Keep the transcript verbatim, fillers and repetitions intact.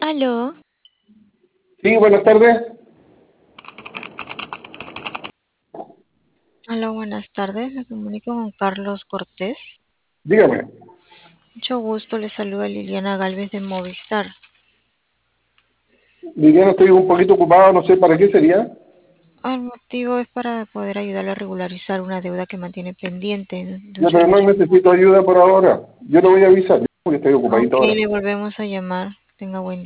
Aló, Sí, buenas tardes. aló, buenas tardes. Me comunico con Carlos Cortés. Dígame. Mucho gusto, le saluda Liliana Galvez de Movistar. Liliana, estoy un poquito ocupado, no sé para qué sería. El motivo es para poder ayudarle a regularizar una deuda que mantiene pendiente de un Ya, pero no servicio. necesito ayuda por ahora. Yo le voy a avisar, porque estoy Ok, ocupadito ahora. le volvemos a llamar. Tenga buen día.